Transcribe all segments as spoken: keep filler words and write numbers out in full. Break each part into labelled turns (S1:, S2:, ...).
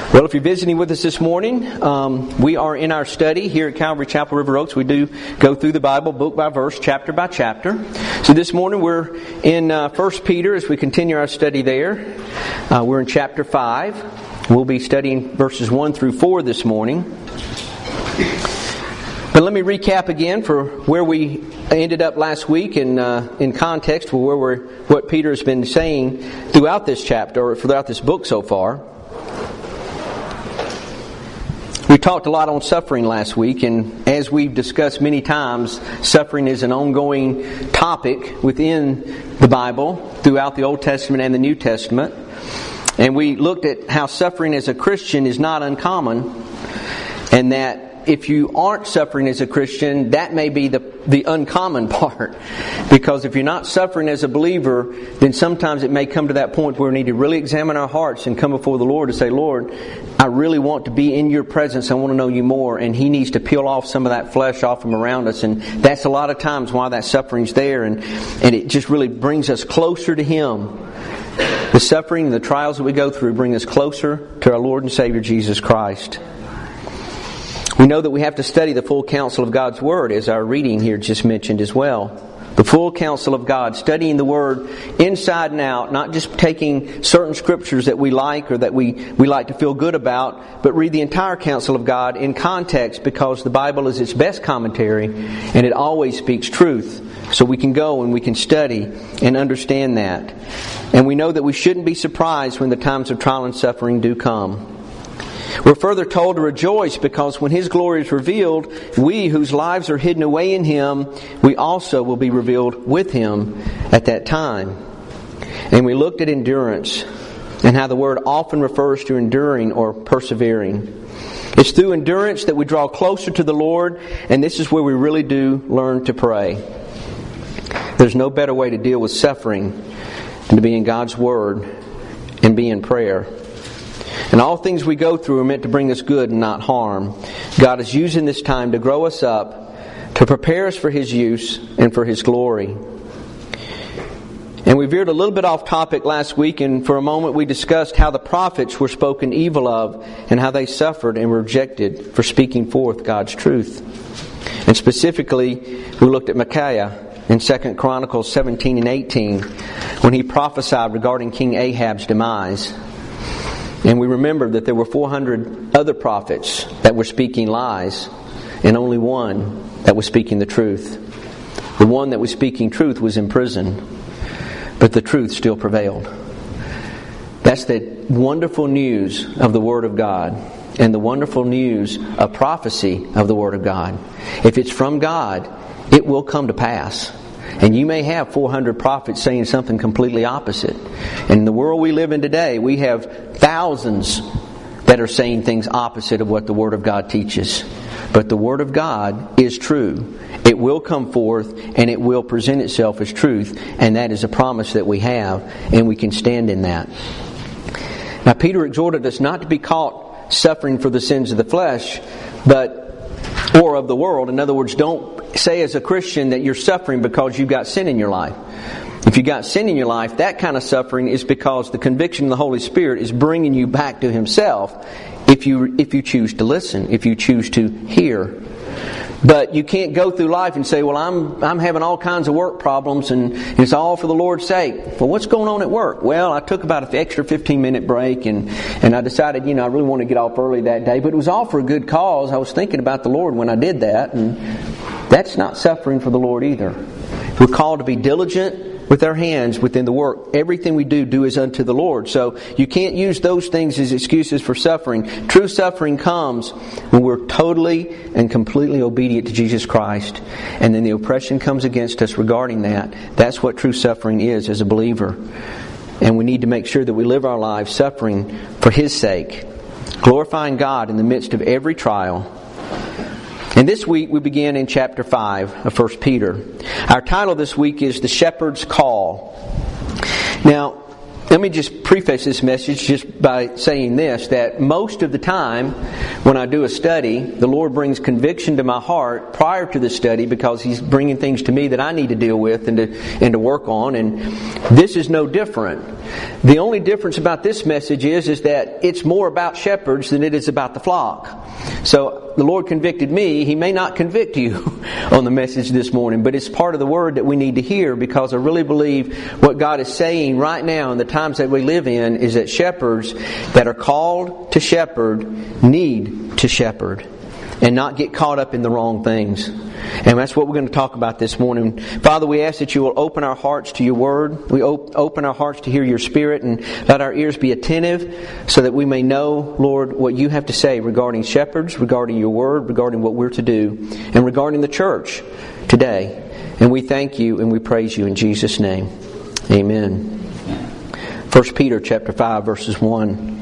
S1: Well, if you're visiting with us this morning, um, we are in our study here at Calvary Chapel, River Oaks. We do go through the Bible book by verse, chapter by chapter. So this morning we're in uh, First Peter as we continue our study there. Uh, we're in chapter five. We'll be studying verses one through four this morning. But let me recap again for where we ended up last week in uh, in context for where we're what Peter has been saying throughout this chapter or throughout this book so far. We talked a lot on suffering last week, and as we've discussed many times, suffering is an ongoing topic within the Bible, throughout the Old Testament and the New Testament. And we looked at how suffering as a Christian is not uncommon, and that if you aren't suffering as a Christian, that may be the, the uncommon part. Because if you're not suffering as a believer, then sometimes it may come to that point where we need to really examine our hearts and come before the Lord and say, Lord, I really want to be in your presence. I want to know you more. And He needs to peel off some of that flesh off from around us. And that's a lot of times why that suffering's there. And, and it just really brings us closer to Him. The suffering and the trials that we go through bring us closer to our Lord and Savior Jesus Christ. We know that we have to study the full counsel of God's Word, as our reading here just mentioned as well. The full counsel of God, studying the Word inside and out, not just taking certain scriptures that we like or that we, we like to feel good about, but read the entire counsel of God in context, because the Bible is its best commentary and it always speaks truth. So we can go and we can study and understand that. And we know that we shouldn't be surprised when the times of trial and suffering do come. We're further told to rejoice because when His glory is revealed, we whose lives are hidden away in Him, we also will be revealed with Him at that time. And we looked at endurance and how the word often refers to enduring or persevering. It's through endurance that we draw closer to the Lord, and this is where we really do learn to pray. There's no better way to deal with suffering than to be in God's Word and be in prayer. And all things we go through are meant to bring us good and not harm. God is using this time to grow us up, to prepare us for His use and for His glory. And we veered a little bit off topic last week, and for a moment we discussed how the prophets were spoken evil of and how they suffered and were rejected for speaking forth God's truth. And specifically, we looked at Micaiah in Second Chronicles seventeen and eighteen when he prophesied regarding King Ahab's demise. And we remembered that there were four hundred other prophets that were speaking lies, and only one that was speaking the truth. The one that was speaking truth was in prison, but the truth still prevailed. That's the wonderful news of the Word of God, and the wonderful news of prophecy of the Word of God. If it's from God, it will come to pass. And you may have four hundred prophets saying something completely opposite. And in the world we live in today, we have thousands that are saying things opposite of what the Word of God teaches. But the Word of God is true. It will come forth and it will present itself as truth. And that is a promise that we have, and we can stand in that. Now, Peter exhorted us not to be caught suffering for the sins of the flesh, but or of the world. In other words, don't say as a Christian that you're suffering because you've got sin in your life. If you've got sin in your life, that kind of suffering is because the conviction of the Holy Spirit is bringing you back to Himself if you if you choose to listen, if you choose to hear. But you can't go through life and say, well, I'm I'm having all kinds of work problems and it's all for the Lord's sake. Well, what's going on at work? Well, I took about an extra fifteen minute break and, and I decided, you know, I really want to get off early that day. But it was all for a good cause. I was thinking about the Lord when I did that. And that's not suffering for the Lord either. We're called to be diligent with our hands within the work. Everything we do, do is unto the Lord. So you can't use those things as excuses for suffering. True suffering comes when we're totally and completely obedient to Jesus Christ. And then the oppression comes against us regarding that. That's what true suffering is as a believer. And we need to make sure that we live our lives suffering for His sake, glorifying God in the midst of every trial. And this week we begin in chapter five of First Peter. Our title this week is The Shepherd's Call. Now, let Let me just preface this message just by saying this, that most of the time when I do a study, the Lord brings conviction to my heart prior to the study because He's bringing things to me that I need to deal with and to, and to work on. And this is no different. The only difference about this message is, is that it's more about shepherds than it is about the flock. So the Lord convicted me. He may not convict you on the message this morning, but it's part of the Word that we need to hear, because I really believe what God is saying right now in the times that we live in is that shepherds that are called to shepherd need to shepherd and not get caught up in the wrong things. And that's what we're going to talk about this morning. Father, we ask that you will open our hearts to your Word. We op- open our hearts to hear your Spirit, and let our ears be attentive so that we may know, Lord, what you have to say regarding shepherds, regarding your Word, regarding what we're to do, and regarding the church today. And we thank you and we praise you in Jesus' name. Amen. First Peter chapter five, verses one.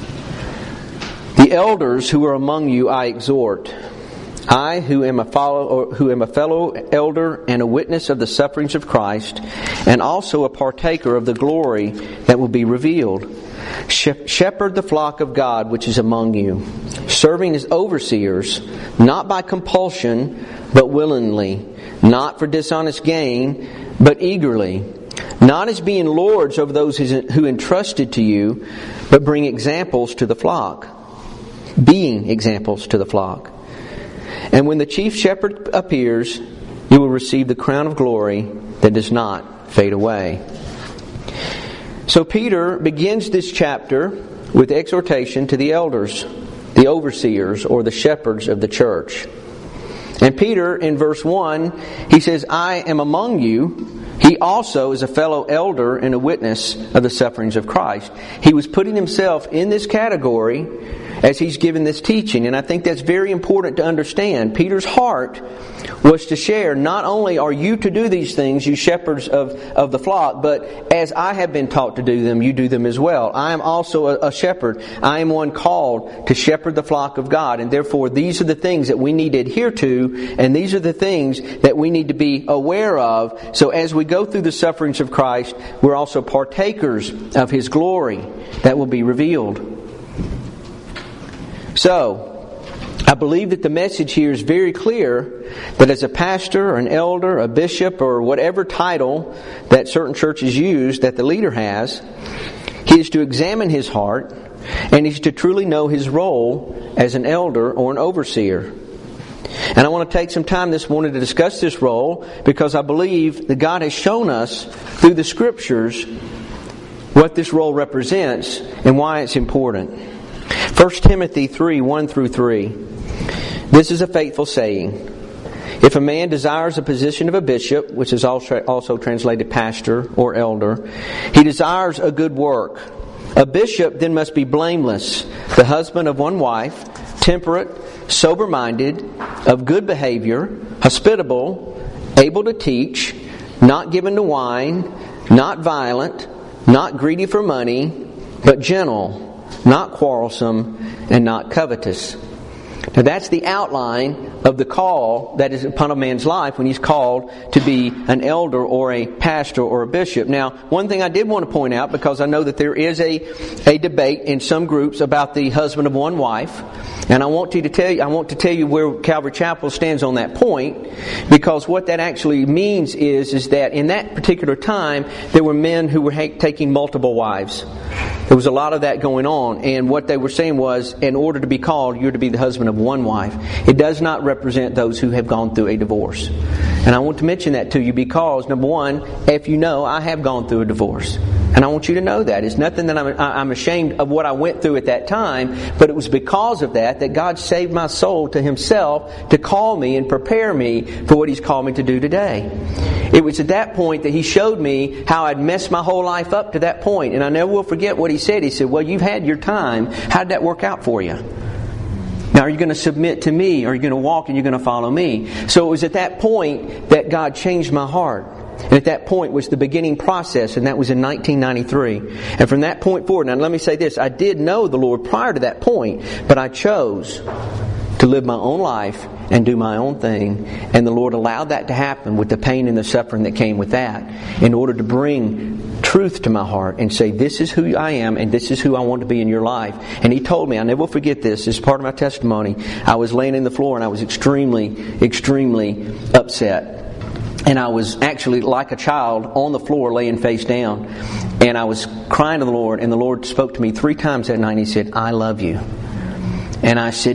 S1: The elders who are among you I exhort, I who am a follow, or who am a fellow elder and a witness of the sufferings of Christ, and also a partaker of the glory that will be revealed. Shepherd the flock of God which is among you, serving as overseers, not by compulsion, but willingly, not for dishonest gain, but eagerly, not as being lords over those who entrusted to you, but bring examples to the flock, being examples to the flock. And when the chief shepherd appears, you will receive the crown of glory that does not fade away. So Peter begins this chapter with exhortation to the elders, the overseers, or the shepherds of the church. And Peter, in verse one, he says, I am among you. He also is a fellow elder and a witness of the sufferings of Christ. He was putting himself in this category as he's given this teaching. And I think that's very important to understand. Peter's heart was to share, not only are you to do these things, you shepherds of, of the flock, but as I have been taught to do them, you do them as well. I am also a, a shepherd. I am one called to shepherd the flock of God. And therefore, these are the things that we need to adhere to, and these are the things that we need to be aware of. So as we go through the sufferings of Christ, we're also partakers of His glory that will be revealed. So, I believe that the message here is very clear that as a pastor or an elder, a bishop, or whatever title that certain churches use that the leader has, he is to examine his heart and he's to truly know his role as an elder or an overseer. And I want to take some time this morning to discuss this role, because I believe that God has shown us through the Scriptures what this role represents and why it's important. First Timothy three, one through three. This is a faithful saying. If a man desires a position of a bishop, which is also, also translated pastor or elder, he desires a good work. A bishop then must be blameless, the husband of one wife, temperate, sober-minded, of good behavior, hospitable, able to teach, not given to wine, not violent, not greedy for money, but gentle, not quarrelsome, and not covetous. Now that's the outline of the call that is upon a man's life when he's called to be an elder or a pastor or a bishop. Now, one thing I did want to point out, because I know that there is a, a debate in some groups about the husband of one wife, and I want you to tell you, I want to tell you where Calvary Chapel stands on that point, because what that actually means is, is that in that particular time, there were men who were ha- taking multiple wives. There was a lot of that going on, and what they were saying was, in order to be called, you're to be the husband of one wife. It does not represent those who have gone through a divorce. And I want to mention that to you because, number one, if you know, I have gone through a divorce. And I want you to know that. It's nothing that I'm, I'm ashamed of what I went through at that time, but it was because of that that God saved my soul to Himself to call me and prepare me for what He's called me to do today. It was at that point that He showed me how I'd messed my whole life up to that point. And I never will forget what He said. He said, well, you've had your time. How did that work out for you? Now, are you going to submit to me? Or are you going to walk and you're going to follow me? So it was at that point that God changed my heart. And at that point was the beginning process, and that was in nineteen ninety-three. And from that point forward, now let me say this, I did know the Lord prior to that point, but I chose to live my own life and do my own thing. And the Lord allowed that to happen with the pain and the suffering that came with that in order to bring truth to my heart and say, this is who I am and this is who I want to be in your life. And He told me, I never will forget this, this is part of my testimony. I was laying in the floor and I was extremely, extremely upset. And I was actually like a child on the floor laying face down. And I was crying to the Lord, and the Lord spoke to me three times that night and He said, I love you. And I said,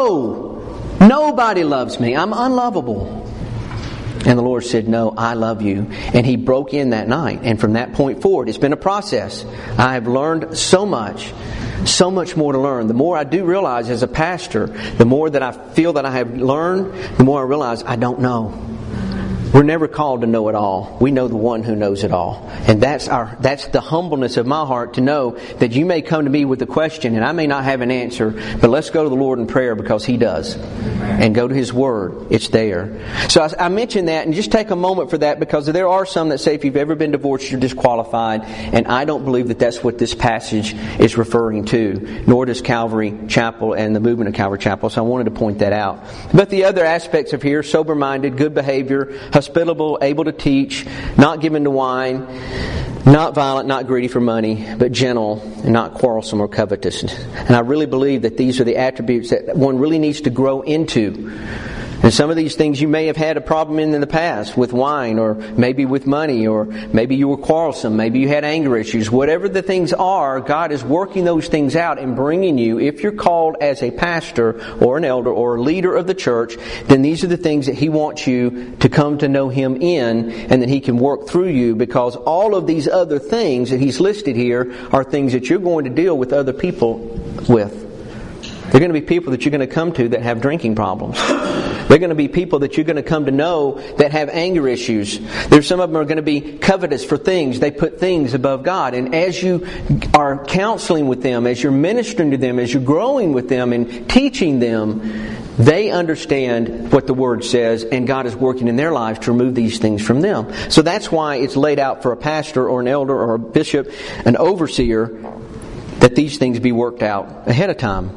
S1: no, nobody loves me. I'm unlovable. And the Lord said, no, I love you. And He broke in that night. And from that point forward, it's been a process. I have learned so much. So much more to learn. The more I do realize as a pastor, the more that I feel that I have learned, the more I realize I don't know. We're never called to know it all. We know the one who knows it all. And that's our that's the humbleness of my heart to know that you may come to me with a question and I may not have an answer, but let's go to the Lord in prayer because He does. And go to His Word. It's there. So I, I mention that and just take a moment for that because there are some that say if you've ever been divorced, you're disqualified. And I don't believe that that's what this passage is referring to. Nor does Calvary Chapel and the movement of Calvary Chapel. So I wanted to point that out. But the other aspects of here, sober-minded, good behavior, hospitable, able to teach, not given to wine, not violent, not greedy for money, but gentle and not quarrelsome or covetous. And I really believe that these are the attributes that one really needs to grow into. And some of these things you may have had a problem in in the past with wine or maybe with money or maybe you were quarrelsome, maybe you had anger issues. Whatever the things are, God is working those things out and bringing you. If you're called as a pastor or an elder or a leader of the church, then these are the things that He wants you to come to know Him in and that He can work through you because all of these other things that He's listed here are things that you're going to deal with other people with. They're going to be people that you're going to come to that have drinking problems. They're going to be people that you're going to come to know that have anger issues. There's some of them are going to be covetous for things. They put things above God. And as you are counseling with them, as you're ministering to them, as you're growing with them and teaching them, they understand what the Word says and God is working in their lives to remove these things from them. So that's why it's laid out for a pastor or an elder or a bishop, an overseer, that these things be worked out ahead of time.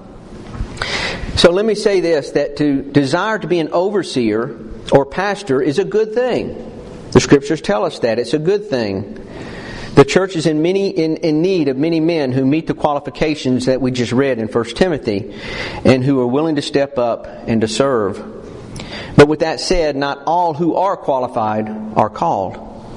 S1: So let me say this, that to desire to be an overseer or pastor is a good thing. The Scriptures tell us that. It's a good thing. The church is in many in, in need of many men who meet the qualifications that we just read in First Timothy and who are willing to step up and to serve. But with that said, not all who are qualified are called.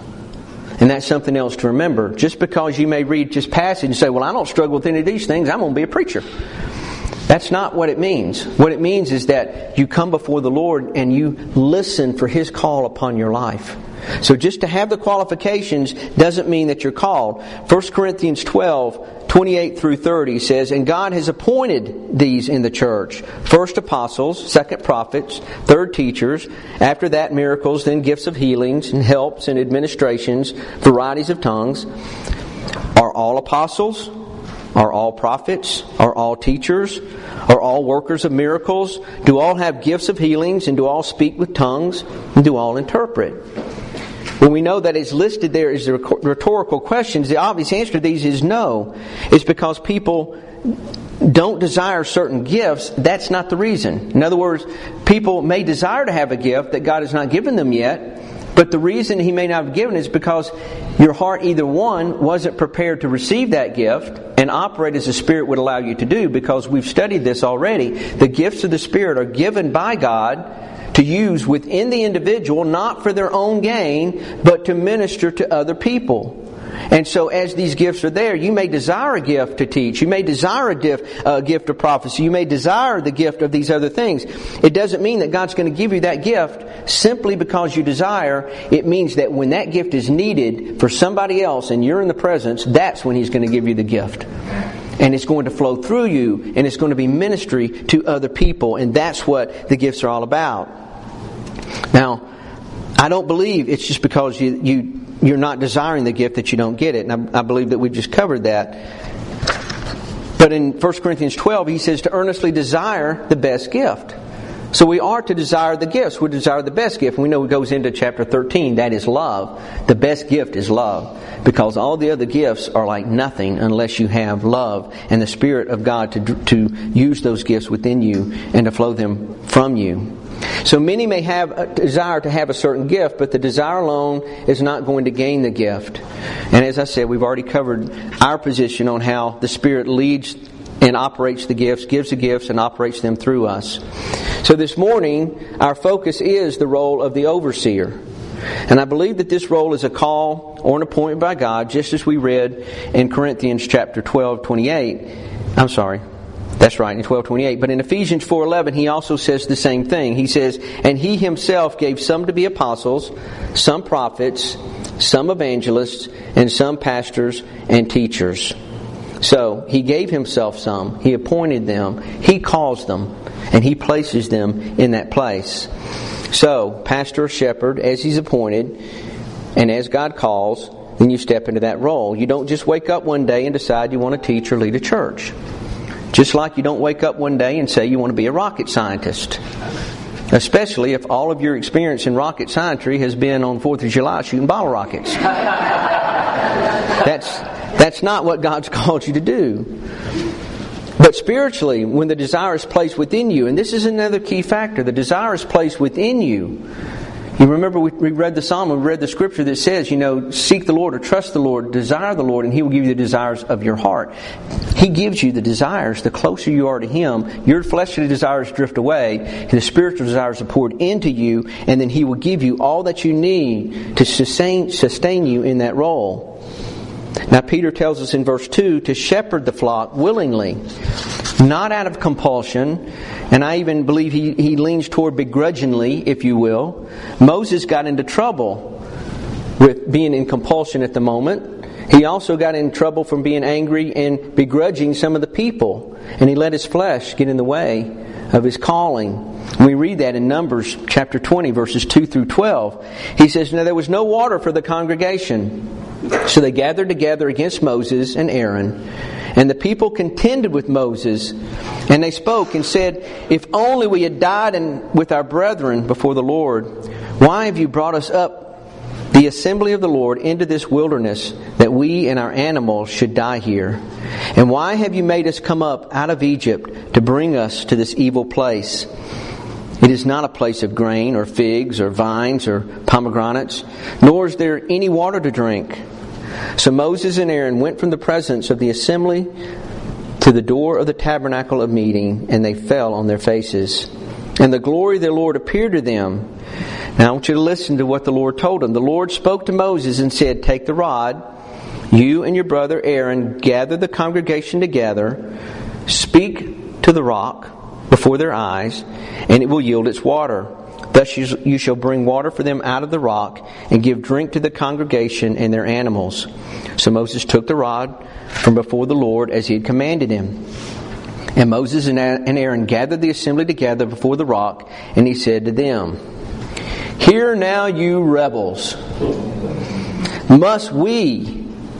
S1: And that's something else to remember. Just because you may read this passage and say, well, I don't struggle with any of these things, I'm going to be a preacher. That's not what it means. What it means is that you come before the Lord and you listen for His call upon your life. So just to have the qualifications doesn't mean that you're called. First Corinthians twelve, twenty-eight through thirty says, and God has appointed these in the church. First apostles, second prophets, third teachers, after that miracles, then gifts of healings and helps and administrations, varieties of tongues. Are all apostles? Are all prophets? Are all teachers? Are all workers of miracles? Do all have gifts of healings? And do all speak with tongues? And do all interpret? When we know that it's listed there as the rhetorical questions, the obvious answer to these is no. It's because people don't desire certain gifts. That's not the reason. In other words, people may desire to have a gift that God has not given them yet. But the reason He may not have given it is because your heart, either one, wasn't prepared to receive that gift and operate as the Spirit would allow you to do, because we've studied this already. The gifts of the Spirit are given by God to use within the individual, not for their own gain, but to minister to other people. And so as these gifts are there, you may desire a gift to teach. You may desire a gift, a gift of prophecy. You may desire the gift of these other things. It doesn't mean that God's going to give you that gift simply because you desire. It means that when that gift is needed for somebody else and you're in the presence, that's when He's going to give you the gift. And it's going to flow through you, and it's going to be ministry to other people. And that's what the gifts are all about. Now, I don't believe it's just because you... you you're not desiring the gift that you don't get it. And I, I believe that we've just covered that. But in First Corinthians twelve, he says to earnestly desire the best gift. So we are to desire the gifts. We desire the best gift. We know it goes into chapter thirteen. That is love. The best gift is love. Because all the other gifts are like nothing unless you have love and the Spirit of God to, to use those gifts within you and to flow them from you. So many may have a desire to have a certain gift, but the desire alone is not going to gain the gift. And as I said, we've already covered our position on how the Spirit leads and operates the gifts, gives the gifts, and operates them through us. So this morning, our focus is the role of the overseer. And I believe that this role is a call or an appointment by God, just as we read in Corinthians chapter twelve, twenty-eight. I'm sorry. That's right, in twelve twenty-eight. But in Ephesians four eleven, he also says the same thing. He says, "And he himself gave some to be apostles, some prophets, some evangelists, and some pastors and teachers." So, he gave himself some. He appointed them. He calls them. And he places them in that place. So, pastor or shepherd, as he's appointed, and as God calls, then you step into that role. You don't just wake up one day and decide you want to teach or lead a church. Just like you don't wake up one day and say you want to be a rocket scientist. Especially if all of your experience in rocket scientry has been on fourth of July shooting bottle rockets. That's, that's not what God's called you to do. But spiritually, when the desire is placed within you, and this is another key factor, the desire is placed within you. You remember we read the psalm, we read the scripture that says, you know, seek the Lord or trust the Lord, desire the Lord, and He will give you the desires of your heart. He gives you the desires. The closer you are to Him, your fleshly desires drift away, and the spiritual desires are poured into you, and then He will give you all that you need to sustain, sustain you in that role. Now Peter tells us in verse two to shepherd the flock willingly, not out of compulsion, and I even believe he, he leans toward begrudgingly, if you will. Moses got into trouble with being in compulsion at the moment. He also got in trouble from being angry and begrudging some of the people, and he let his flesh get in the way of his calling. We read that in Numbers chapter twenty, verses two through twelve. He says, "Now there was no water for the congregation. So they gathered together against Moses and Aaron. And the people contended with Moses. And they spoke and said, 'If only we had died in, with our brethren before the Lord. Why have you brought us up the assembly of the Lord into this wilderness, that we and our animals should die here? And why have you made us come up out of Egypt to bring us to this evil place? It is not a place of grain or figs or vines or pomegranates, nor is there any water to drink.' So Moses and Aaron went from the presence of the assembly to the door of the tabernacle of meeting, and they fell on their faces. And the glory of the Lord appeared to them." Now I want you to listen to what the Lord told them. "The Lord spoke to Moses and said, 'Take the rod, you and your brother Aaron gather the congregation together, speak to the rock before their eyes, and it will yield its water. Thus you shall bring water for them out of the rock, and give drink to the congregation and their animals.' So Moses took the rod from before the Lord as he had commanded him. And Moses and Aaron gathered the assembly together before the rock, and he said to them, 'Hear now, you rebels. Must we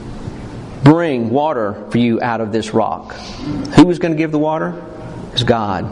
S1: bring water for you out of this rock?'" Who was going to give the water? It's God.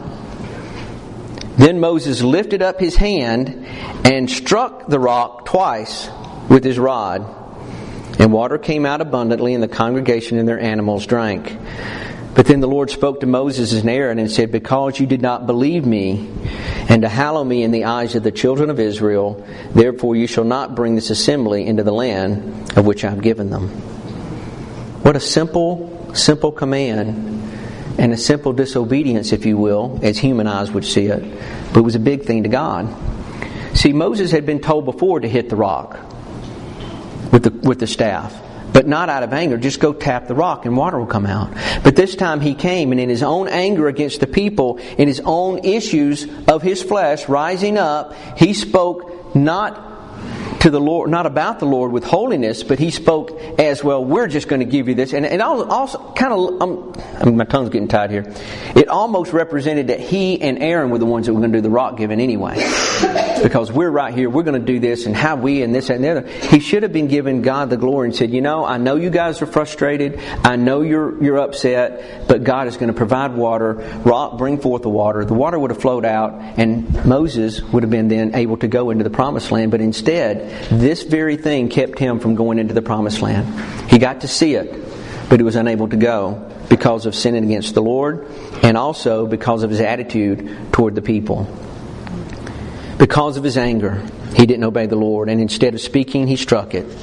S1: Then Moses lifted up his hand and struck the rock twice with his rod. And water came out abundantly, and the congregation and their animals drank. But then the Lord spoke to Moses and Aaron and said, "Because you did not believe me, and to hallow me in the eyes of the children of Israel, therefore you shall not bring this assembly into the land of which I have given them." What a simple, simple command. And a simple disobedience, if you will, as human eyes would see it. But it was a big thing to God. See, Moses had been told before to hit the rock with the, with the staff. But not out of anger. Just go tap the rock and water will come out. But this time he came, and in his own anger against the people, in his own issues of his flesh rising up, he spoke not to the Lord, not about the Lord with holiness, but he spoke as well, we're just going to give you this. And it also kind of, um, I mean, my tongue's getting tied here. It almost represented that he and Aaron were the ones that were going to do the rock giving anyway. Because we're right here, we're going to do this, and how we, and this, and the other. He should have been giving God the glory and said, you know, I know you guys are frustrated. I know you're you're upset, but God is going to provide water. Rock, bring forth the water. The water would have flowed out, and Moses would have been then able to go into the promised land. But instead, this very thing kept him from going into the promised land. He got to see it, but he was unable to go because of sinning against the Lord, and also because of his attitude toward the people. Because of his anger, he didn't obey the Lord, and instead of speaking, he struck it.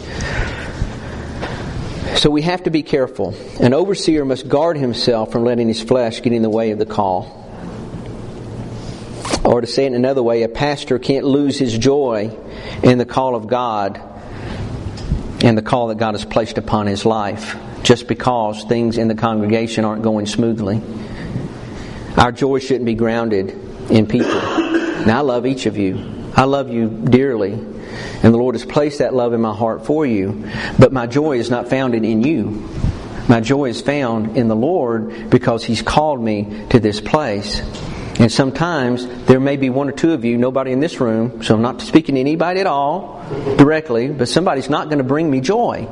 S1: So we have to be careful. An overseer must guard himself from letting his flesh get in the way of the call. Or to say it in another way, a pastor can't lose his joy in the call of God and the call that God has placed upon his life just because things in the congregation aren't going smoothly. Our joy shouldn't be grounded in people. Now, I love each of you. I love you dearly. And the Lord has placed that love in my heart for you. But my joy is not founded in you. My joy is found in the Lord because He's called me to this place. And sometimes there may be one or two of you, nobody in this room, so I'm not speaking to anybody at all directly, but somebody's not going to bring me joy.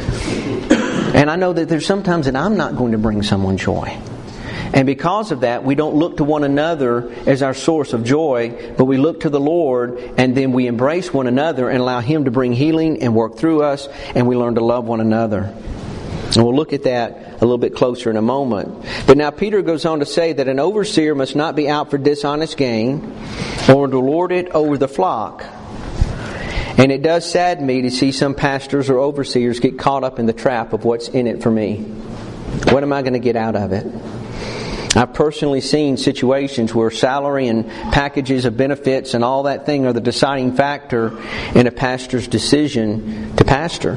S1: And I know that there's sometimes that I'm not going to bring someone joy. And because of that, we don't look to one another as our source of joy, but we look to the Lord, and then we embrace one another and allow Him to bring healing and work through us, and we learn to love one another. And we'll look at that a little bit closer in a moment. But now Peter goes on to say that an overseer must not be out for dishonest gain or to lord it over the flock. And it does sadden me to see some pastors or overseers get caught up in the trap of what's in it for me. What am I going to get out of it? I've personally seen situations where salary and packages of benefits and all that thing are the deciding factor in a pastor's decision to pastor.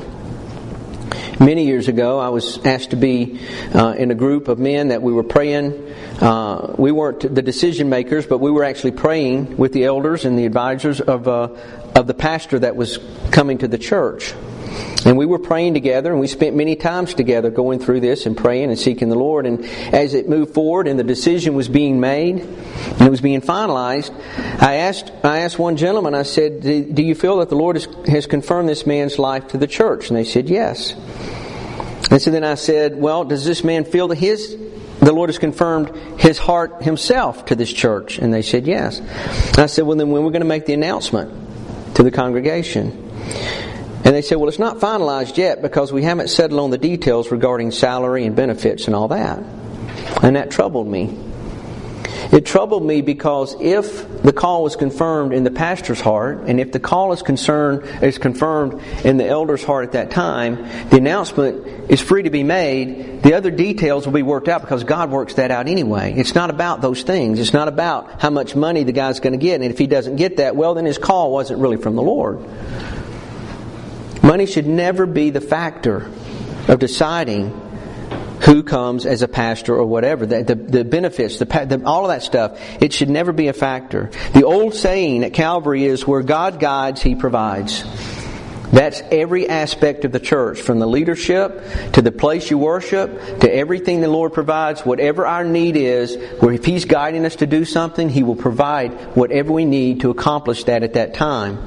S1: Many years ago, I was asked to be uh, in a group of men that we were praying. Uh, we weren't the decision makers, but we were actually praying with the elders and the advisors of uh, of the pastor that was coming to the church. And we were praying together, and we spent many times together going through this and praying and seeking the Lord. And as it moved forward and the decision was being made and it was being finalized, I asked I asked one gentleman, I said, do you feel that the Lord has, has confirmed this man's life to the church? And they said, yes. And so then I said, well, does this man feel that his the Lord has confirmed his heart himself to this church? And they said, yes. And I said, well, then when we're going to make the announcement to the congregation? And they said, well, it's not finalized yet because we haven't settled on the details regarding salary and benefits and all that. And that troubled me. It troubled me because if the call was confirmed in the pastor's heart, and if the call is concerned is confirmed in the elder's heart at that time, the announcement is free to be made. The other details will be worked out because God works that out anyway. It's not about those things. It's not about how much money the guy's going to get. And if he doesn't get that, well, then his call wasn't really from the Lord. Money should never be the factor of deciding who comes as a pastor or whatever. The, the, the benefits, the, the, all of that stuff, it should never be a factor. The old saying at Calvary is, where God guides, He provides. That's every aspect of the church, from the leadership to the place you worship to everything the Lord provides. Whatever our need is, where if He's guiding us to do something, He will provide whatever we need to accomplish that at that time.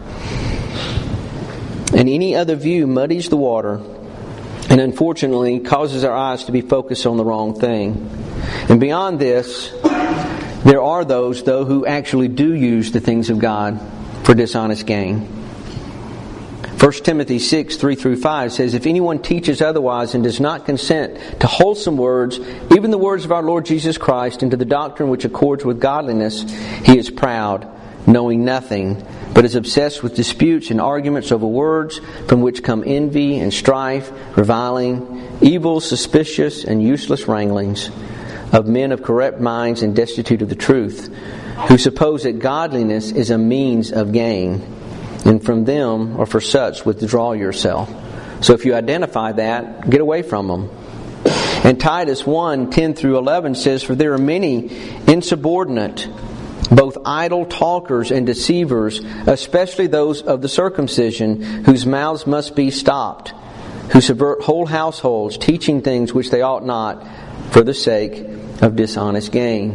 S1: And any other view muddies the water and unfortunately causes our eyes to be focused on the wrong thing. And beyond this, there are those, though, who actually do use the things of God for dishonest gain. First Timothy six, three through five says, if anyone teaches otherwise and does not consent to wholesome words, even the words of our Lord Jesus Christ, and to the doctrine which accords with godliness, he is proud, knowing nothing, but is obsessed with disputes and arguments over words, from which come envy and strife, reviling, evil, suspicious, and useless wranglings of men of corrupt minds and destitute of the truth, who suppose that godliness is a means of gain, and from them, or for such, withdraw yourself. So if you identify that, get away from them. And Titus one, ten through eleven says, for there are many insubordinate, both idle talkers and deceivers, especially those of the circumcision, whose mouths must be stopped, who subvert whole households, teaching things which they ought not, for the sake of dishonest gain.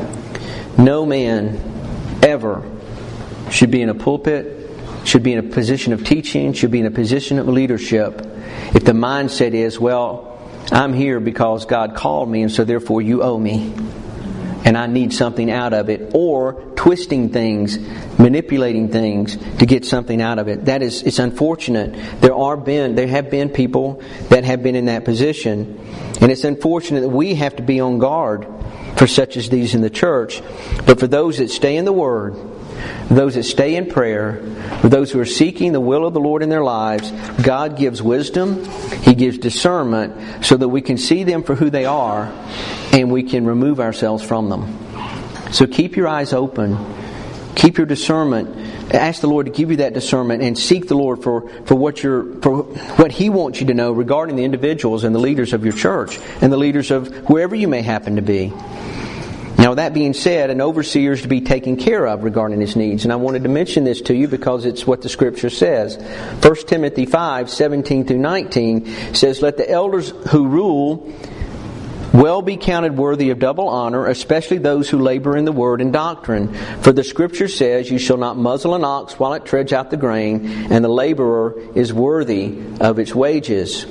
S1: No man ever should be in a pulpit, should be in a position of teaching, should be in a position of leadership if the mindset is, well, I'm here because God called me and so therefore you owe me and I need something out of it, or twisting things, manipulating things to get something out of it. That is, it's unfortunate. There are been, there have been people that have been in that position, and it's unfortunate that we have to be on guard for such as these in the church. But for those that stay in the Word, those that stay in prayer, for those who are seeking the will of the Lord in their lives, God gives wisdom, He gives discernment so that we can see them for who they are and we can remove ourselves from them. So keep your eyes open. Keep your discernment. Ask the Lord to give you that discernment and seek the Lord for, for what you're, for what He wants you to know regarding the individuals and the leaders of your church and the leaders of wherever you may happen to be. Now, that being said, an overseer is to be taken care of regarding his needs. And I wanted to mention this to you because it's what the Scripture says. First Timothy five, seventeen through nineteen says, "Let the elders who rule well be counted worthy of double honor, especially those who labor in the word and doctrine. For the Scripture says, you shall not muzzle an ox while it treads out the grain, and the laborer is worthy of its wages."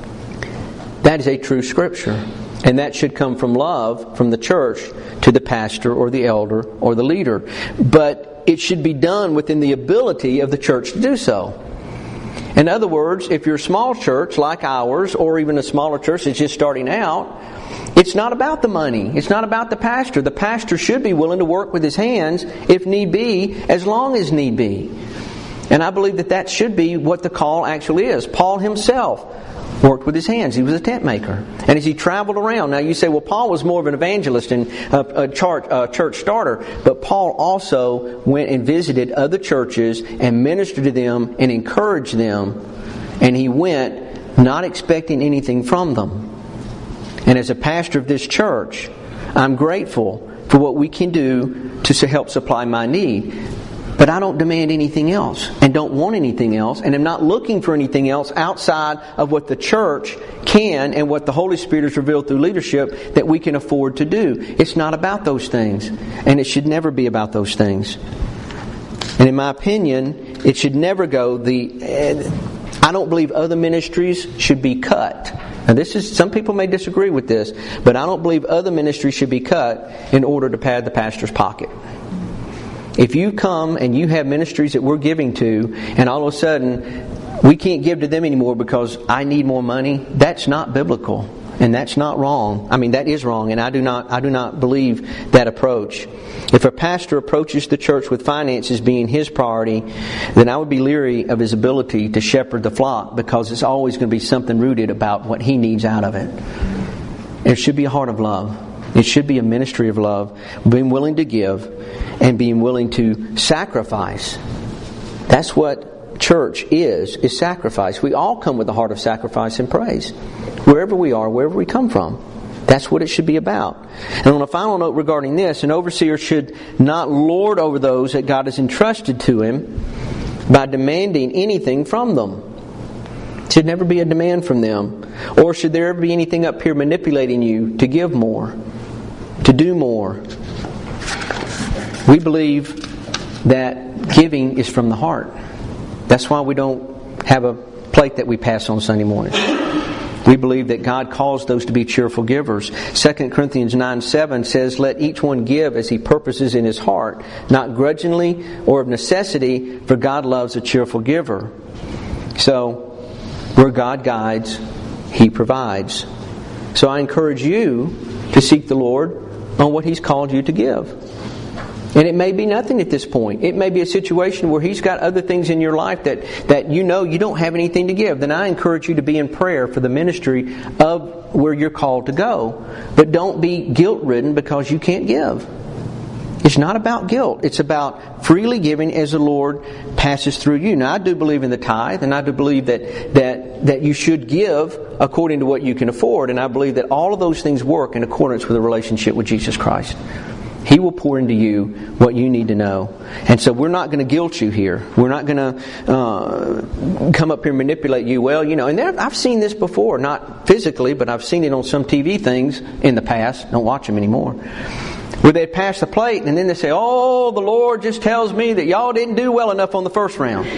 S1: That is a true Scripture. And that should come from love from the church to the pastor or the elder or the leader. But it should be done within the ability of the church to do so. In other words, if you're a small church like ours, or even a smaller church that's just starting out, it's not about the money. It's not about the pastor. The pastor should be willing to work with his hands if need be, as long as need be. And I believe that that should be what the call actually is. Paul himself worked with his hands. He was a tent maker. And as he traveled around, now you say, well, Paul was more of an evangelist and a, a, church, a church starter, but Paul also went and visited other churches and ministered to them and encouraged them. And he went not expecting anything from them. And as a pastor of this church, I'm grateful for what we can do to help supply my need. But I don't demand anything else and don't want anything else, and am not looking for anything else outside of what the church can and what the Holy Spirit has revealed through leadership that we can afford to do. It's not about those things, and it should never be about those things. And in my opinion, it should never go the... I don't believe other ministries should be cut. Now this is, some people may disagree with this, but I don't believe other ministries should be cut in order to pad the pastor's pocket. If you come and you have ministries that we're giving to, and all of a sudden we can't give to them anymore because I need more money, that's not biblical, and that's not wrong. I mean, that is wrong, and I do not I do not believe that approach. If a pastor approaches the church with finances being his priority, then I would be leery of his ability to shepherd the flock, because it's always going to be something rooted about what he needs out of it. It should be a heart of love. It should be a ministry of love, being willing to give and being willing to sacrifice. That's what church is, is sacrifice. We all come with a heart of sacrifice and praise. Wherever we are, wherever we come from. That's what it should be about. And on a final note regarding this, an overseer should not lord over those that God has entrusted to him by demanding anything from them. It should never be a demand from them. Or should there ever be anything up here manipulating you to give more, to do more. We believe that giving is from the heart. That's why we don't have a plate that we pass on Sunday morning. We believe that God calls those to be cheerful givers. Second Corinthians nine seven says, "Let each one give as he purposes in his heart, not grudgingly or of necessity, for God loves a cheerful giver." So, where God guides, He provides. So I encourage you to seek the Lord on what He's called you to give. And it may be nothing at this point. It may be a situation where He's got other things in your life that, that you know you don't have anything to give. Then I encourage you to be in prayer for the ministry of where you're called to go. But don't be guilt-ridden because you can't give. It's not about guilt. It's about freely giving as the Lord passes through you. Now, I do believe in the tithe, and I do believe that that that you should give according to what you can afford. And I believe that all of those things work in accordance with a relationship with Jesus Christ. He will pour into you what you need to know. And so we're not going to guilt you here. We're not going to uh, come up here and manipulate you. Well, you know, and there, I've seen this before, not physically, but I've seen it on some T V things in the past. Don't watch them anymore. Where they'd pass the plate and then they say, oh, the Lord just tells me that y'all didn't do well enough on the first round.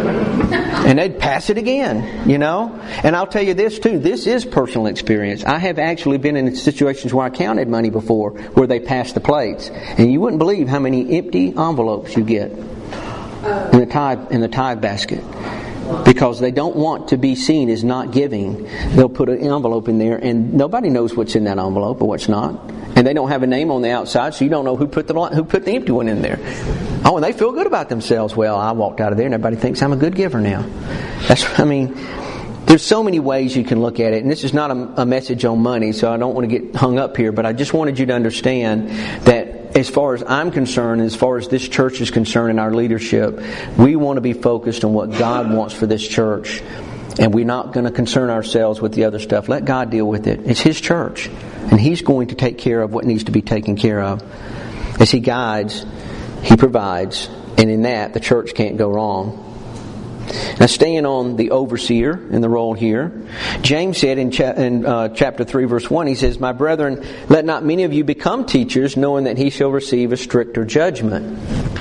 S1: And they'd pass it again, you know. And I'll tell you this too, this is personal experience. I have actually been in situations where I counted money before where they passed the plates. And you wouldn't believe how many empty envelopes you get in the tithe, in the tithe basket. Because they don't want to be seen as not giving. They'll put an envelope in there and nobody knows what's in that envelope or what's not. And they don't have a name on the outside, so you don't know who put the who put the empty one in there. Oh, and they feel good about themselves. Well, I walked out of there and everybody thinks I'm a good giver now. That's, I mean, there's so many ways you can look at it. And this is not a, a message on money, so I don't want to get hung up here. But I just wanted you to understand that as far as I'm concerned, as far as this church is concerned and our leadership, we want to be focused on what God wants for this church. And we're not going to concern ourselves with the other stuff. Let God deal with it. It's His church. And He's going to take care of what needs to be taken care of. As He guides, He provides. And in that, the church can't go wrong. Now, staying on the overseer in the role here, James said in, cha- in uh, chapter three, verse one, he says, my brethren, let not many of you become teachers, knowing that he shall receive a stricter judgment.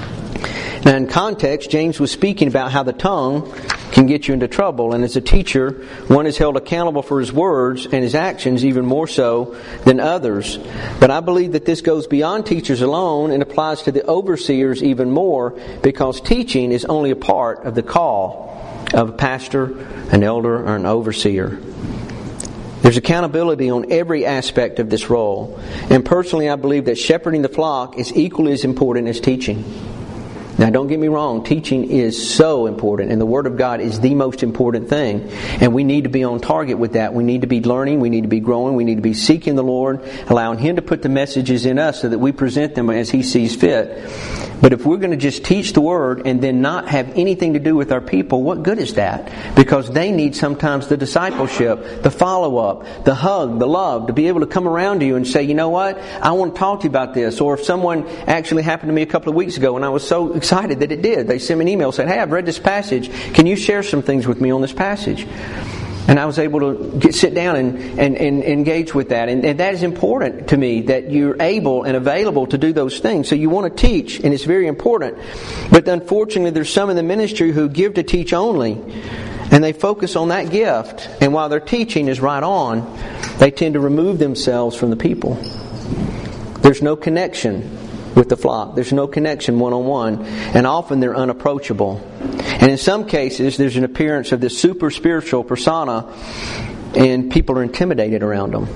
S1: Now, in context, James was speaking about how the tongue can get you into trouble. And as a teacher, one is held accountable for his words and his actions even more so than others. But I believe that this goes beyond teachers alone and applies to the overseers even more, because teaching is only a part of the call of a pastor, an elder, or an overseer. There's accountability on every aspect of this role. And personally, I believe that shepherding the flock is equally as important as teaching. Now, don't get me wrong, teaching is so important, and the Word of God is the most important thing. And we need to be on target with that. We need to be learning, we need to be growing, we need to be seeking the Lord, allowing Him to put the messages in us so that we present them as He sees fit. But if we're going to just teach the Word and then not have anything to do with our people, what good is that? Because they need sometimes the discipleship, the follow-up, the hug, the love, to be able to come around to you and say, you know what, I want to talk to you about this. Or if someone actually happened to me a couple of weeks ago and I was so excited that it did, they sent me an email and said, hey, I've read this passage. Can you share some things with me on this passage? And I was able to get, sit down and, and, and engage with that. And, and that is important to me, that you're able and available to do those things. So you want to teach, and it's very important. But unfortunately, there's some in the ministry who give to teach only. And they focus on that gift. And while their teaching is right on, they tend to remove themselves from the people. There's no connection with the flock. There's no connection one-on-one. And often they're unapproachable. And in some cases, there's an appearance of this super spiritual persona, and people are intimidated around them.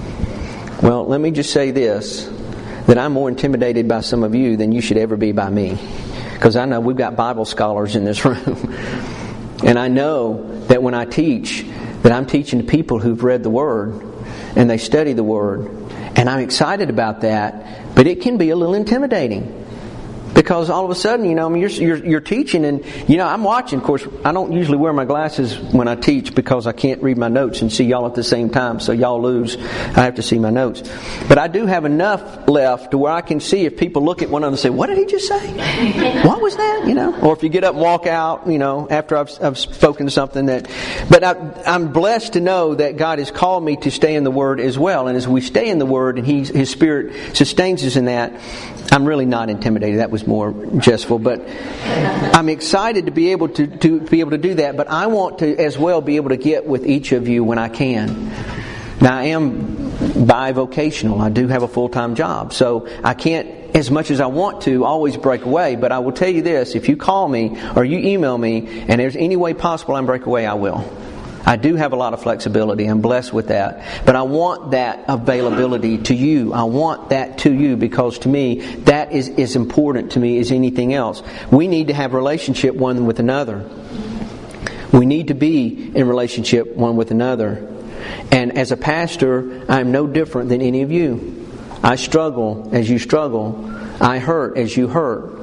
S1: Well, let me just say this, that I'm more intimidated by some of you than you should ever be by me. Because I know we've got Bible scholars in this room. And I know that when I teach, that I'm teaching to people who've read the Word, and they study the Word. And I'm excited about that, but it can be a little intimidating. Because all of a sudden, you know, I mean, you're, you're, you're teaching, and, you know, I'm watching. Of course, I don't usually wear my glasses when I teach because I can't read my notes and see y'all at the same time. So y'all lose. I have to see my notes. But I do have enough left to where I can see if people look at one another and say, what did he just say? What was that? You know, or if you get up and walk out, you know, after I've, I've spoken something that, but I, I'm blessed to know that God has called me to stay in the Word as well. And as we stay in the Word and He, His Spirit sustains us in that, I'm really not intimidated. That was more jestful, but I'm excited to be able to, to be able to do that. But I want to as well be able to get with each of you when I can. Now, I am bivocational. I do have a full-time job, so I can't, as much as I want to, always break away. But I will tell you this: if you call me or you email me, and there's any way possible I can break away, I will. I do have a lot of flexibility. I'm blessed with that. But I want that availability to you. I want that to you, because to me, that is as important to me as anything else. We need to have relationship one with another. We need to be in relationship one with another. And as a pastor, I'm no different than any of you. I struggle as you struggle. I hurt as you hurt.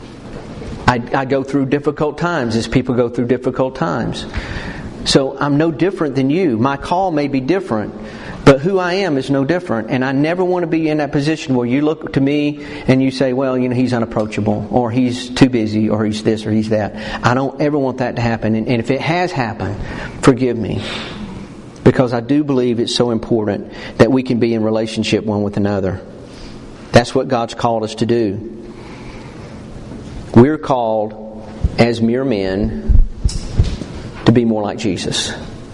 S1: I, I go through difficult times as people go through difficult times. So I'm no different than you. My call may be different, But who I am is no different. And I never want to be in that position where you look to me and you say, well, you know, he's unapproachable, or he's too busy, or he's this, or he's that. I don't ever want that to happen. And, and if it has happened, forgive me. Because I do believe it's so important that we can be in relationship one with another. That's what God's called us to do. We're called as mere men to be more like Jesus.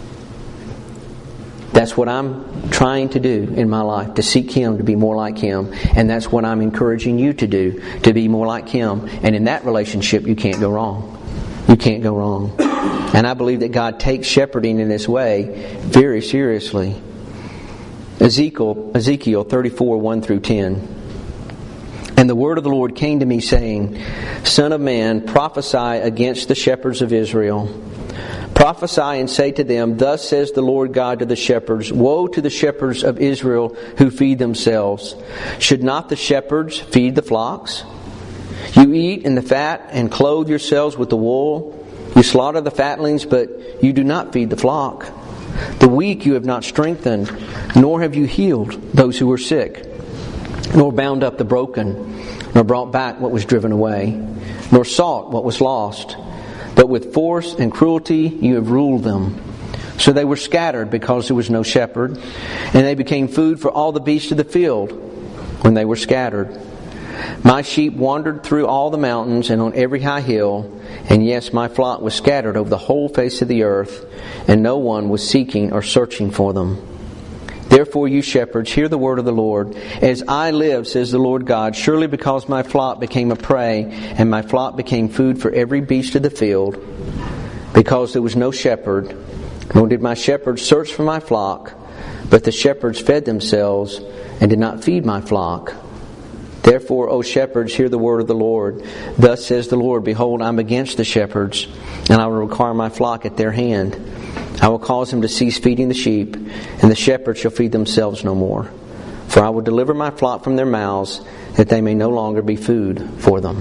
S1: That's what I'm trying to do in my life, to seek Him, to be more like Him. And that's what I'm encouraging you to do, to be more like Him. And in that relationship, you can't go wrong. You can't go wrong. And I believe that God takes shepherding in this way very seriously. Ezekiel, Ezekiel thirty-four, one through ten. And the word of the Lord came to me, saying, Son of man, prophesy against the shepherds of Israel. Prophesy and say to them, Thus says the Lord God to the shepherds, Woe to the shepherds of Israel who feed themselves. Should not the shepherds feed the flocks? You eat in the fat and clothe yourselves with the wool. You slaughter the fatlings, but you do not feed the flock. The weak you have not strengthened, nor have you healed those who are sick, nor bound up the broken, nor brought back what was driven away, nor sought what was lost. But with force and cruelty you have ruled them. So they were scattered because there was no shepherd, and they became food for all the beasts of the field when they were scattered. My sheep wandered through all the mountains and on every high hill, and yes, my flock was scattered over the whole face of the earth, and no one was seeking or searching for them. Therefore, you shepherds, hear the word of the Lord. As I live, says the Lord God, surely because my flock became a prey, and my flock became food for every beast of the field, because there was no shepherd, nor did my shepherds search for my flock, but the shepherds fed themselves and did not feed my flock. Therefore, O shepherds, hear the word of the Lord. Thus says the Lord, Behold, I am against the shepherds, and I will require my flock at their hand. I will cause them to cease feeding the sheep, and the shepherds shall feed themselves no more. For I will deliver my flock from their mouths, that they may no longer be food for them.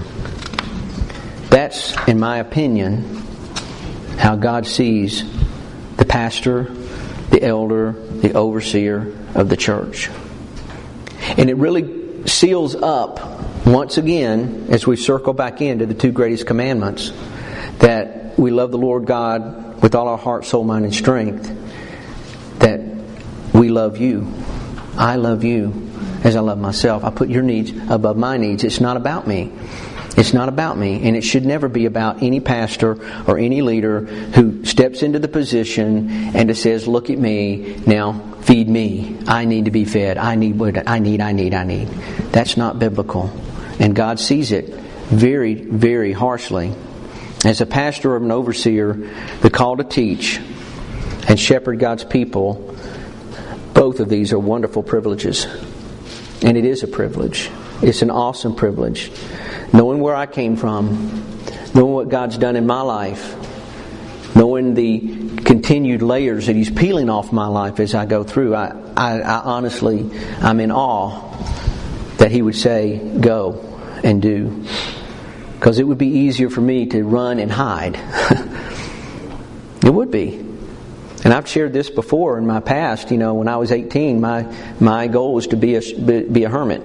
S1: That's, in my opinion, how God sees the pastor, the elder, the overseer of the church. And it really seals up, once again, as we circle back into the two greatest commandments, that we love the Lord God with all our heart, soul, mind, and strength, that we love you. I love you as I love myself. I put your needs above my needs. It's not about me. It's not about me. And it should never be about any pastor or any leader who steps into the position and says, look at me, now feed me. I need to be fed. I need what I need, I need, I need. That's not biblical. And God sees it very, very harshly. As a pastor or an overseer, the call to teach and shepherd God's people, both of these are wonderful privileges. And it is a privilege. It's an awesome privilege. Knowing where I came from, knowing what God's done in my life, knowing the continued layers that He's peeling off my life as I go through, I, I, I honestly, I'm in awe that He would say, go and do. Because it would be easier for me to run and hide. It would be. And I've shared this before in my past. You know, when I was eighteen, my my goal was to be a be a hermit.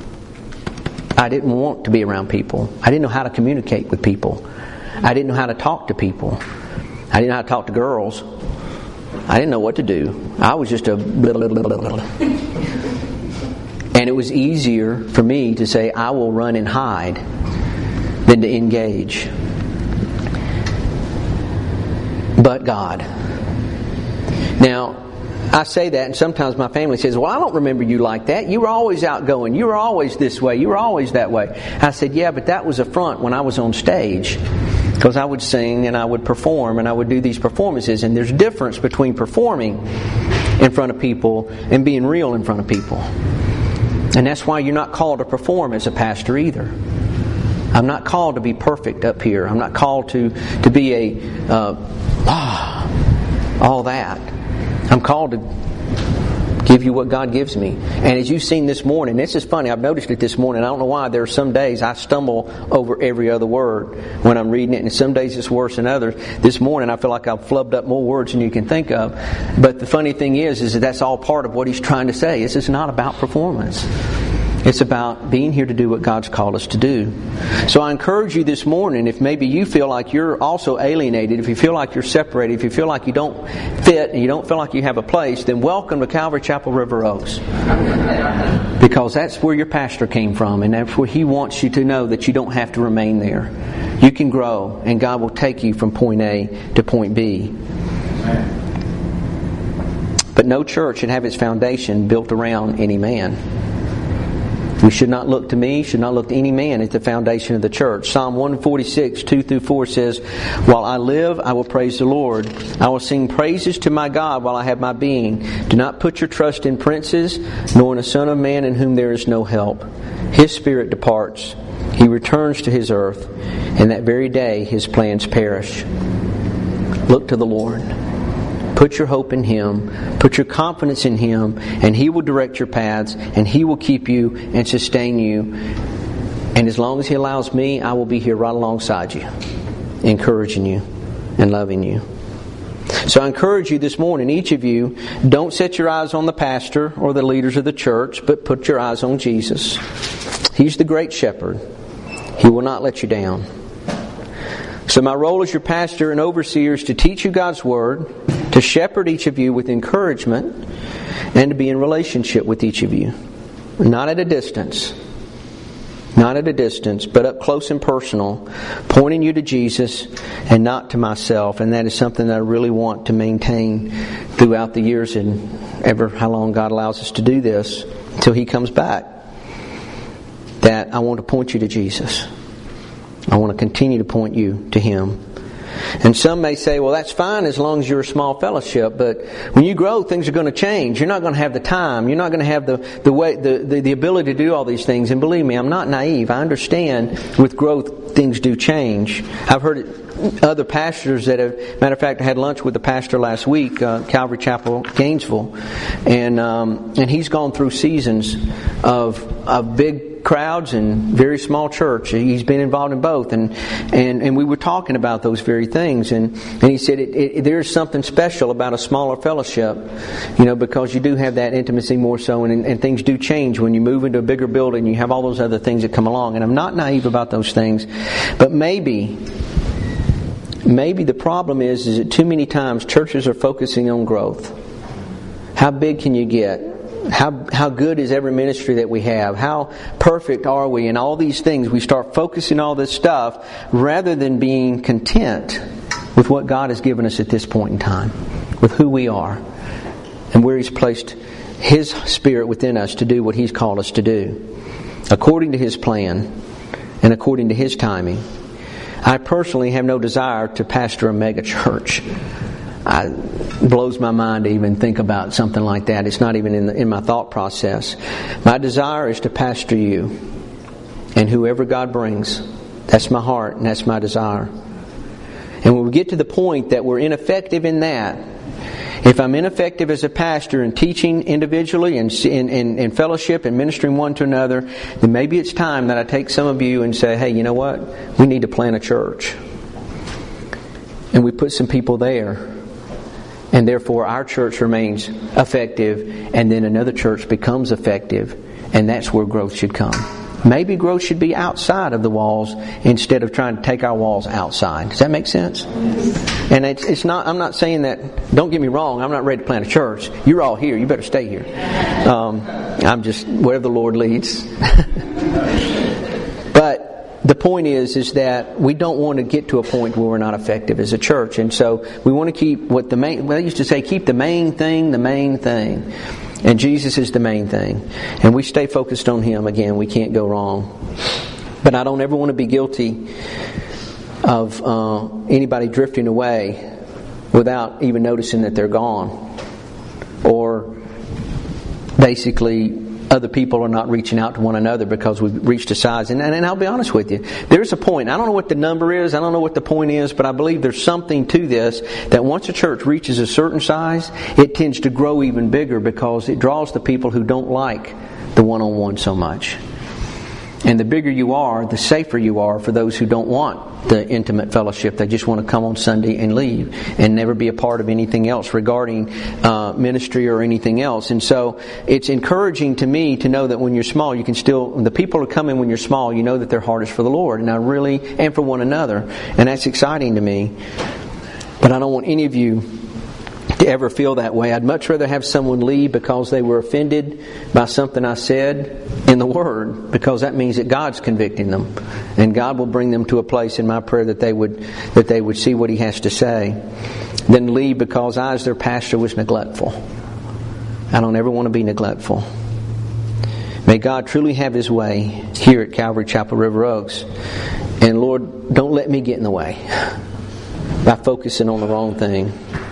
S1: I didn't want to be around people. I didn't know how to communicate with people. I didn't know how to talk to people. I didn't know how to talk to girls. I didn't know what to do. I was just a little, little, little, little. And it was easier for me to say, I will run and hide, than to engage. But God. Now, I say that, and sometimes my family says, well, I don't remember you like that. You were always outgoing. You were always this way. You were always that way. I said, yeah, but that was a front when I was on stage. Because I would sing and I would perform and I would do these performances. And there's a difference between performing in front of people and being real in front of people. And that's why you're not called to perform as a pastor either. I'm not called to be perfect up here. I'm not called to, to be a, uh, ah, all that. I'm called to Give you what God gives me. And as you've seen this morning, this is funny, I've noticed it this morning. I don't know why. There are some days I stumble over every other word when I'm reading it, and some days it's worse than others. This morning I feel like I've flubbed up more words than you can think of. But the funny thing is, is that that's all part of what he's trying to say. This is not about performance. It's about being here to do what God's called us to do. So I encourage you this morning, if maybe you feel like you're also alienated, if you feel like you're separated, if you feel like you don't fit and you don't feel like you have a place, then welcome to Calvary Chapel River Oaks. Because that's where your pastor came from, and that's where he wants you to know that you don't have to remain there. You can grow, and God will take you from point A to point B. But no church should have its foundation built around any man. We should not look to me, should not look to any man as the foundation of the church. Psalm one forty-six, two through four says, "While I live, I will praise the Lord. I will sing praises to my God while I have my being. Do not put your trust in princes, nor in a son of man in whom there is no help. His spirit departs. He returns to his earth, and that very day his plans perish." Look to the Lord. Put your hope in Him. Put your confidence in Him, and He will direct your paths, and He will keep you and sustain you. And as long as He allows me, I will be here right alongside you, encouraging you and loving you. So I encourage you this morning, each of you, don't set your eyes on the pastor or the leaders of the church, but put your eyes on Jesus. He's the great shepherd. He will not let you down. So my role as your pastor and overseer is to teach you God's Word, to shepherd each of you with encouragement, and to be in relationship with each of you. Not at a distance. Not at a distance, but up close and personal, pointing you to Jesus and not to myself. And that is something that I really want to maintain throughout the years and ever how long God allows us to do this until He comes back. That I want to point you to Jesus. I want to continue to point you to Him. And some may say, well, that's fine as long as you're a small fellowship, but when you grow, things are going to change. You're not going to have the time. You're not going to have the, the way, the, the, the ability to do all these things. And believe me, I'm not naive. I understand with growth, things do change. I've heard it, other pastors that have, matter of fact, I had lunch with the pastor last week, uh, Calvary Chapel, Gainesville, and um, and he's gone through seasons of of big crowds and very small church. He's been involved in both, and and, and we were talking about those very things, and, and he said it, it, there's something special about a smaller fellowship, you know, because you do have that intimacy more so, and, and things do change when you move into a bigger building. You have all those other things that come along, and I'm not naive about those things, but maybe maybe the problem is is that too many times churches are focusing on growth. How big can you get? How how good is every ministry that we have? How perfect are we? And all these things, we start focusing all this stuff rather than being content with what God has given us at this point in time, with who we are, and where He's placed His Spirit within us to do what He's called us to do, according to His plan and according to His timing. I personally have no desire to pastor a mega church. I, it blows my mind to even think about something like that. It's not even in, the, in my thought process. My desire is to pastor you and whoever God brings. That's my heart and that's my desire. And when we get to the point that we're ineffective in that, if I'm ineffective as a pastor in teaching individually and in, in, in fellowship and ministering one to another, then maybe it's time that I take some of you and say, hey, you know what? We need to plant a church. And we put some people there. And therefore our church remains effective, and then another church becomes effective, and that's where growth should come. Maybe growth should be outside of the walls instead of trying to take our walls outside. Does that make sense? And it's, it's not. I'm not saying that. Don't get me wrong. I'm not ready to plant a church. You're all here. You better stay here. Um, I'm just wherever the Lord leads. But the point is, is that we don't want to get to a point where we're not effective as a church, and so we want to keep what the main. Well, I used to say, keep the main thing, the main thing, and Jesus is the main thing, and we stay focused on Him. Again, we can't go wrong. But I don't ever want to be guilty of uh, anybody drifting away without even noticing that they're gone, or basically other people are not reaching out to one another because we've reached a size. And, and, and I'll be honest with you, there's a point. I don't know what the number is. I don't know what the point is, but I believe there's something to this, that once a church reaches a certain size, it tends to grow even bigger because it draws the people who don't like the one-on-one so much. And the bigger you are, the safer you are for those who don't want the intimate fellowship. They just want to come on Sunday and leave and never be a part of anything else regarding uh, ministry or anything else. And so it's encouraging to me to know that when you're small, you can still, when the people are coming when you're small, you know that their heart is for the Lord. And I really, and for one another. And that's exciting to me. But I don't want any of you to ever feel that way. I'd much rather have someone leave because they were offended by something I said in the Word, because that means that God's convicting them, and God will bring them to a place in my prayer that they would that they would see what He has to say, than leave because I, as their pastor, was neglectful. I don't ever want to be neglectful. May God truly have His way here at Calvary Chapel River Oaks, and Lord, don't let me get in the way by focusing on the wrong thing.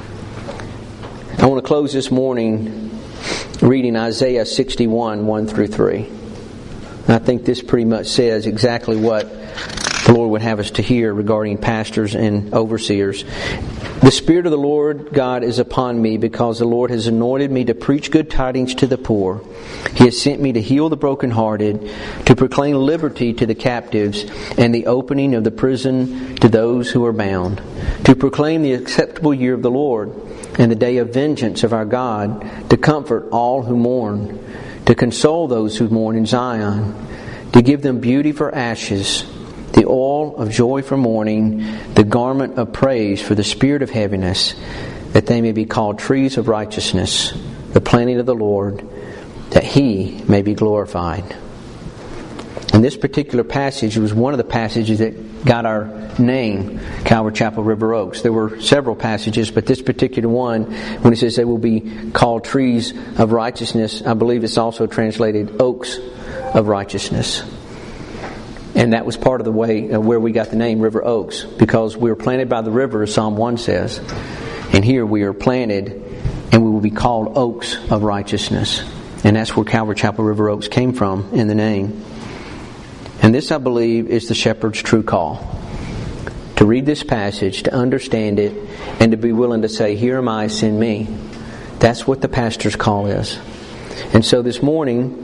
S1: I want to close this morning reading Isaiah sixty-one, one through three. I think this pretty much says exactly what the Lord would have us to hear regarding pastors and overseers. The Spirit of the Lord God is upon me, because the Lord has anointed me to preach good tidings to the poor. He has sent me to heal the brokenhearted, to proclaim liberty to the captives, and the opening of the prison to those who are bound, to proclaim the acceptable year of the Lord, and the day of vengeance of our God, to comfort all who mourn, to console those who mourn in Zion, to give them beauty for ashes, the oil of joy for mourning, the garment of praise for the spirit of heaviness, that they may be called trees of righteousness, the planting of the Lord, that He may be glorified. And this particular passage was one of the passages that got our name, Calvary Chapel River Oaks. There were several passages, but this particular one, when it says they will be called trees of righteousness, I believe it's also translated oaks of righteousness. And that was part of the way uh, where we got the name River Oaks, because we were planted by the river, as Psalm one says. And here we are planted, and we will be called oaks of righteousness. And that's where Calvary Chapel River Oaks came from in the name. And this, I believe, is the shepherd's true call. To read this passage, to understand it, and to be willing to say, "Here am I, send me." That's what the pastor's call is. And so this morning,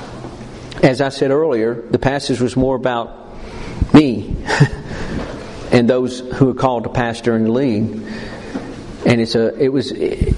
S1: as I said earlier, the passage was more about me and those who are called to pastor and lead. And it's a, it was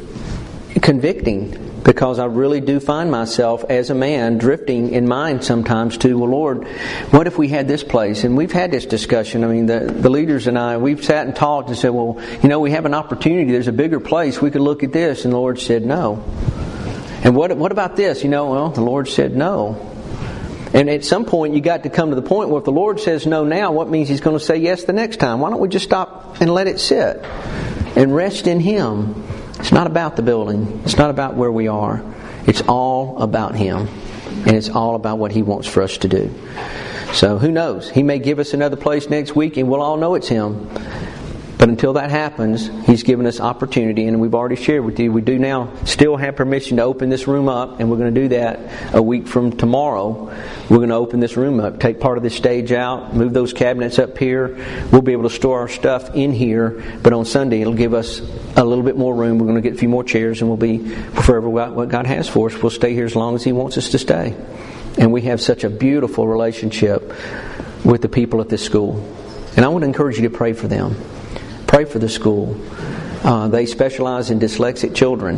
S1: convicting, because I really do find myself as a man drifting in mind sometimes to, well, Lord, what if we had this place? And we've had this discussion. I mean, the, the leaders and I, we've sat and talked and said, well, you know, we have an opportunity. There's a bigger place. We could look at this. And the Lord said no. And what what about this? You know, well, the Lord said no. And at some point, you got to come to the point where if the Lord says no now, what means He's going to say yes the next time? Why don't we just stop and let it sit and rest in Him? It's not about the building. It's not about where we are. It's all about Him. And it's all about what He wants for us to do. So who knows? He may give us another place next week and we'll all know it's Him. But until that happens, He's given us opportunity, and we've already shared with you, we do now still have permission to open this room up, and we're going to do that a week from tomorrow. We're going to open this room up, take part of this stage out, move those cabinets up here. We'll be able to store our stuff in here, but on Sunday it'll give us a little bit more room. We're going to get a few more chairs, and we'll be, forever what God has for us, we'll stay here as long as He wants us to stay. And we have such a beautiful relationship with the people at this school. And I want to encourage you to pray for them. Pray for the school. Uh, they specialize in dyslexic children,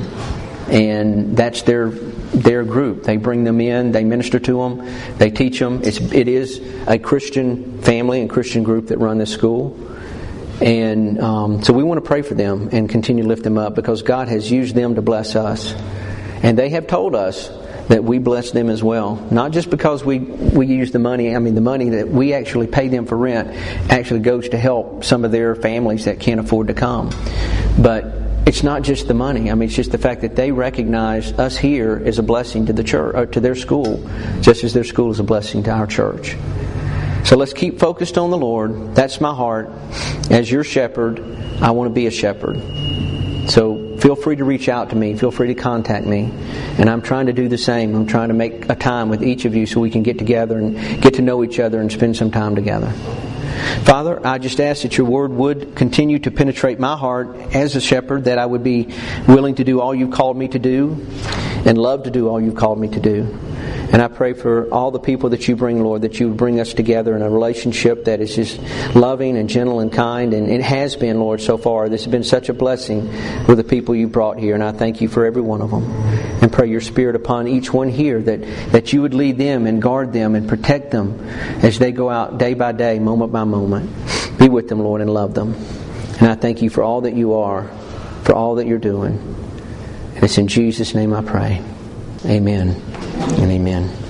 S1: and that's their their group. They bring them in, they minister to them, they teach them. It's, it is a Christian family and Christian group that run this school. And um, so we want to pray for them and continue to lift them up, because God has used them to bless us. And they have told us that we bless them as well. Not just because we, we use the money. I mean, the money that we actually pay them for rent actually goes to help some of their families that can't afford to come. But it's not just the money. I mean, it's just the fact that they recognize us here as a blessing to the church, or to their school, just as their school is a blessing to our church. So let's keep focused on the Lord. That's my heart. As your shepherd, I want to be a shepherd. So feel free to reach out to me. Feel free to contact me. And I'm trying to do the same. I'm trying to make a time with each of you so we can get together and get to know each other and spend some time together. Father, I just ask that your word would continue to penetrate my heart as a shepherd, that I would be willing to do all you've called me to do and love to do all you've called me to do. And I pray for all the people that you bring, Lord, that you would bring us together in a relationship that is just loving and gentle and kind. And it has been, Lord, so far. This has been such a blessing with the people you brought here. And I thank you for every one of them. And pray your Spirit upon each one here, that, that you would lead them and guard them and protect them as they go out day by day, moment by moment. Be with them, Lord, and love them. And I thank you for all that you are, for all that you're doing. And it's in Jesus' name I pray. Amen and amen.